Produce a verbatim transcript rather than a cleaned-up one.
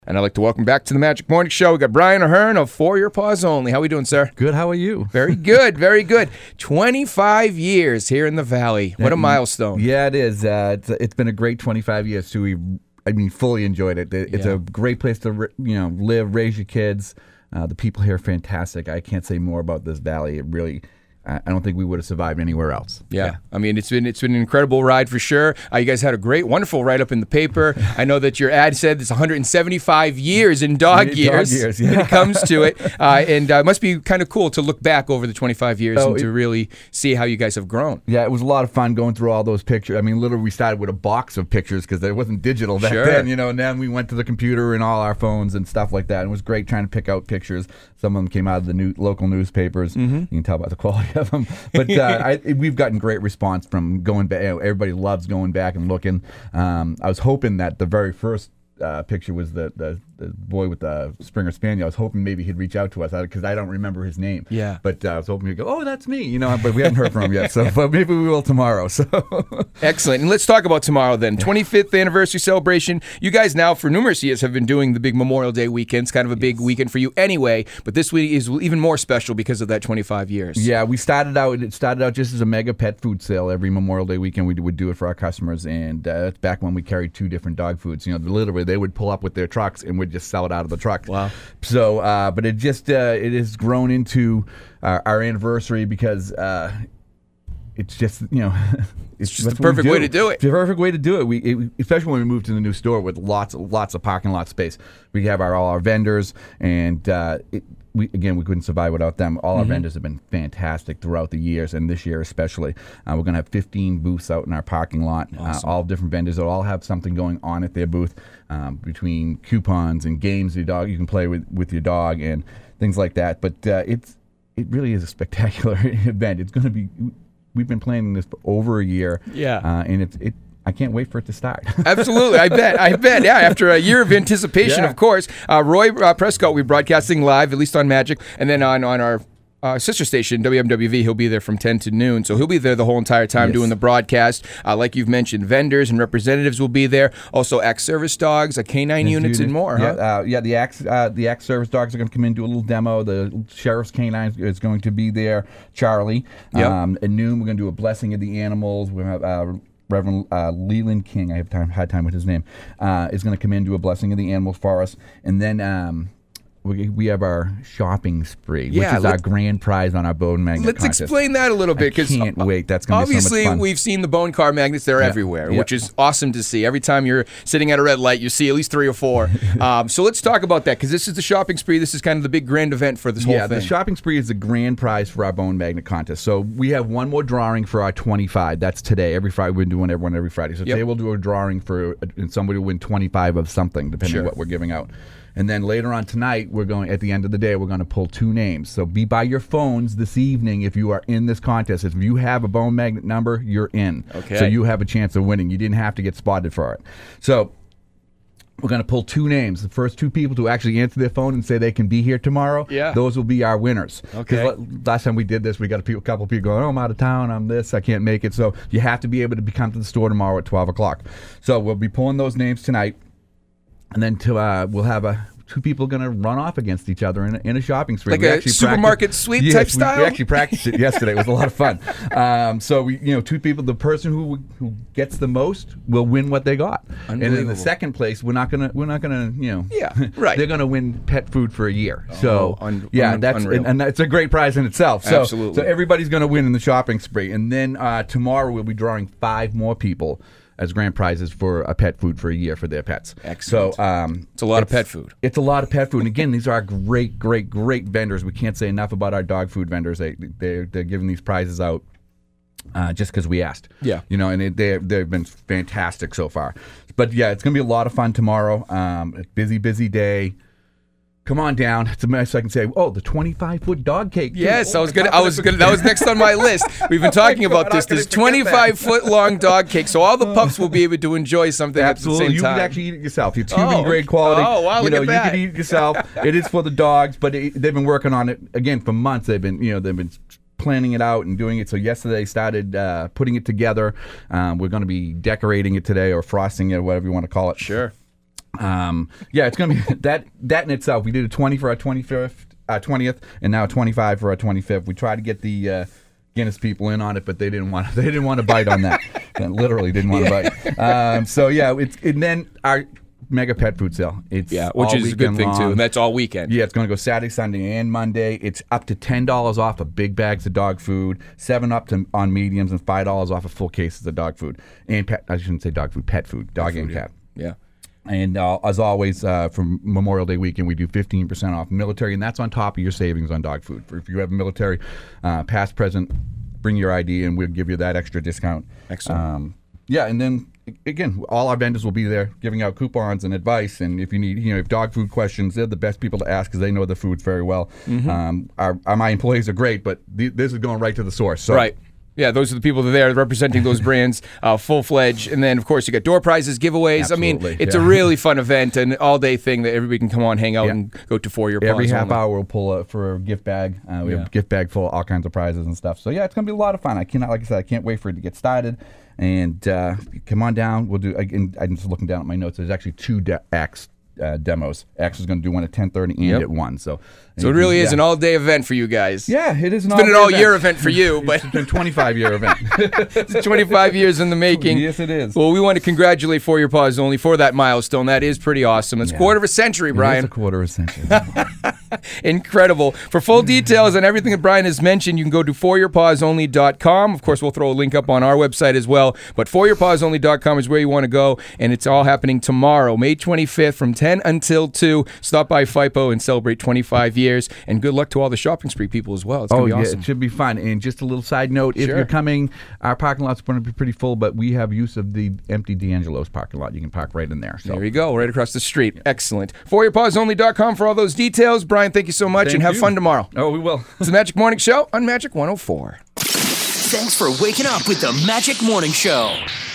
And I'd like to welcome back to the Magic Morning Show. We got Brian Ahern of For Your Paws Only. How are we doing, sir? Good. How are you? Very good. Very good. twenty-five years here in the Valley. What a milestone. Yeah, it is. Uh, it's, it's been a great twenty-five years, too. We, I mean, fully enjoyed it. It's yeah. a great place to you know live, raise your kids. Uh, the people here are fantastic. I can't say more about this valley. It really... I don't think we would have survived anywhere else. Yeah. yeah, I mean, it's been it's been an incredible ride for sure. Uh, you guys had a great, wonderful write-up in the paper. I know that your ad said it's one hundred seventy-five years in dog dog years, years yeah. when it comes to it. Uh, and uh, it must be kind of cool to look back over the twenty-five years oh, and it, to really see how you guys have grown. Yeah, it was a lot of fun going through all those pictures. I mean, literally, we started with a box of pictures because there wasn't digital back sure. then, you know, and then we went to the computer and all our phones and stuff like that. And it was great trying to pick out pictures. Some of them came out of the new, local newspapers. Mm-hmm. You can tell by the quality of them. But uh, I, we've gotten great response from going back. You know, everybody loves going back and looking. Um, I was hoping that the very first uh, picture was the, the, the boy with the Springer Spaniel. I was hoping maybe he'd reach out to us because I don't remember his name. Yeah. But uh, I was hoping he'd go, oh, that's me. You know, but we haven't heard from him yet. So but maybe we will tomorrow. So excellent. And let's talk about tomorrow then. twenty-fifth anniversary celebration. You guys now for numerous years have been doing the big Memorial Day weekend. It's kind of a big yes. weekend for you anyway. But this week is even more special because of that twenty-five years. Yeah, we started out. It started out just as a mega pet food sale. Every Memorial Day weekend we would do it for our customers. And uh, that's back when we carried two different dog foods. You know, literally they would pull up with their trucks and we'd just sell it out of the truck. Wow. So, uh, but it just uh, it has grown into our, our anniversary because uh, it's just you know it's just the perfect way to do it. It's the perfect way to do it. We it, especially when we moved to the new store with lots of lots of parking lot space. We have our all our vendors and uh, it, we again we couldn't survive without them. All our mm-hmm. vendors have been fantastic throughout the years and this year especially. Uh, we're going to have fifteen booths out in our parking lot. Awesome. Uh, all different vendors that all have something going on at their booth. Um, between coupons and games your dog you can play with, with your dog and things like that. But uh, it's it really is a spectacular event. It's going to be. We've been planning this for over a year. Yeah, uh, and it's it. I can't wait for it to start. Absolutely, I bet. I bet. Yeah, after a year of anticipation, yeah. of course. Uh, Roy uh, Prescott, we're broadcasting live, at least on Magic, and then on on our. Uh, sister station, W M W V, he'll be there from ten to noon. So he'll be there the whole entire time yes. doing the broadcast. Uh, like you've mentioned, vendors and representatives will be there. Also, A C T service dogs, a canine There's units, unit. and more. Yeah, huh? uh, yeah the A C T, uh, the A C T service dogs are going to come in and do a little demo. The sheriff's canine is going to be there. Charlie. Yep. Um, at noon, we're going to do a blessing of the animals. We're going to have uh, Reverend uh, Leland King, I have time, had time with his name, uh, is going to come in and do a blessing of the animals for us. And then... Um, We, we have our shopping spree, yeah, which is our grand prize on our bone magnet Let's contest. explain that a little bit. I can't wait. That's going to be so much obviously, fun. we've seen the bone car magnets. They're yeah. everywhere, yeah. which is awesome to see. Every time you're sitting at a red light, you see at least three or four. um, so let's talk about that because this is the shopping spree. This is kind of the big grand event for this whole yeah, thing. The shopping spree is the grand prize for our bone magnet contest. So we have one more drawing for our twenty-five. That's today. Every Friday, we're doing everyone every Friday. So yep. today we'll do a drawing for and somebody will win twenty-five of something, depending sure. on what we're giving out. And then later on tonight, we're going. At the end of the day, we're going to pull two names. So be by your phones this evening if you are in this contest. If you have a bone magnet number, you're in. Okay. So you have a chance of winning. You didn't have to get spotted for it. So we're going to pull two names. The first two people to actually answer their phone and say they can be here tomorrow, yeah. those will be our winners. Okay. Last time we did this, we got a, people, a couple of people going, oh, I'm out of town, I'm this, I can't make it. So you have to be able to be, come to the store tomorrow at twelve o'clock. So we'll be pulling those names tonight. And then to, uh, we'll have a... two people going to run off against each other in a, in a shopping spree. Like we a supermarket sweep yes, type we, style? We actually practiced it yesterday. It was a lot of fun. Um, so, we, you know, two people, the person who who gets the most will win what they got. And in the second place, we're not going to, we're not going to, you know. Yeah, right. They're going to win pet food for a year. Oh, so, un- yeah, un- that's, unreal. and, and it's a great prize in itself. So, Absolutely. So everybody's going to win in the shopping spree. And then uh, tomorrow we'll be drawing five more people as grand prizes for a pet food for a year for their pets. Excellent. So um, it's a lot it's, of pet food. It's a lot of pet food. And again, these are great, great, great vendors. We can't say enough about our dog food vendors. They, they're, they're giving these prizes out uh, just because we asked. Yeah. You know, and it, they, they've been fantastic so far. But yeah, it's going to be a lot of fun tomorrow. Um, a busy, busy day. Come on down. It's a mess. I can say, oh, the twenty-five foot dog cake. Too. Yes, oh, I was gonna. I was gonna. That was next on my list. We've been talking God, about this. how could I This forget twenty-five foot long dog cake, so all the pups will be able to enjoy something Absolutely. at the You same time. can actually eat it yourself. It's human Oh, grade quality. oh, wow, you look know, at that. You can eat it yourself. It is for the dogs, but it, they've been working on it again for months. They've been, you know, they've been planning it out and doing it. So yesterday started uh, putting it together. Um, we're going to be decorating it today or frosting it, or whatever you want to call it. Sure. Um, yeah, it's gonna be that that in itself. We did a twenty for our twenty-fifth, uh, twentieth, and now a twenty-five for our twenty-fifth. We tried to get the uh, Guinness people in on it, but they didn't want they didn't want to bite on that. They literally didn't want to bite. Um, so yeah, it's and then our mega pet food sale. It's yeah, which is a good thing long. too, and that's all weekend. Yeah, it's going to go Saturday, Sunday, and Monday. It's up to ten dollars off of big bags of dog food, seven up to on mediums, and five dollars off of full cases of dog food and pet. I shouldn't say dog food, pet food, dog pet and food, cat. Yeah. yeah. And uh, as always, uh, from Memorial Day weekend, we do fifteen percent off military, and that's on top of your savings on dog food. For if you have a military, uh, past, present, bring your I D, and we'll give you that extra discount. Excellent. Um, yeah, and then again, all our vendors will be there giving out coupons and advice. And if you need, you know, if dog food questions, they're the best people to ask because they know the foods very well. Mm-hmm. Um, our, our my employees are great, but th- this is going right to the source. So. Right. Yeah, those are the people that are there representing those brands uh, full-fledged. And then, of course, you got door prizes, giveways. Absolutely, I mean, it's yeah. a really fun event, an all-day thing that everybody can come on, hang out, yeah. and go to For Your Paws. Every half only. hour we'll pull a, for a gift bag. Uh, we yeah. have a gift bag full of all kinds of prizes and stuff. So, yeah, it's going to be a lot of fun. I cannot, like I said, I can't wait for it to get started. And uh, come on down. We'll do, again, I'm just looking down at my notes. There's actually two de- acts. Uh, demos. X is going to do one at ten thirty and yep. at one. So, so it really can, is yeah. an all-day event for you guys. Yeah, it is. An it's been an all-year event. event for you, but it's been a twenty-five year event. It's twenty-five years in the making. Yes, it is. Well, we want to congratulate For Your Paws Only for that milestone. That is pretty awesome. It's a yeah. quarter of a century, Brian. It's a quarter of a century. Incredible. For full details on everything that Brian has mentioned, you can go to for your paws only dot com. Of course, we'll throw a link up on our website as well. But for your paws only dot com is where you want to go, and it's all happening tomorrow, May twenty-fifth, from ten until two. Stop by FIPO and celebrate twenty-five years. And good luck to all the shopping spree people as well. It's going to oh, be yeah, awesome. It should be fun. And just a little side note, if sure. you're coming, our parking lot's going to be pretty full, but we have use of the empty D'Angelo's parking lot. You can park right in there. So. There you go, right across the street. Yeah. Excellent. for your paws only dot com for all those details. Brian, thank you so much, thank and have you. fun tomorrow. Oh, we will. It's the Magic Morning Show on Magic one oh four. Thanks for waking up with the Magic Morning Show.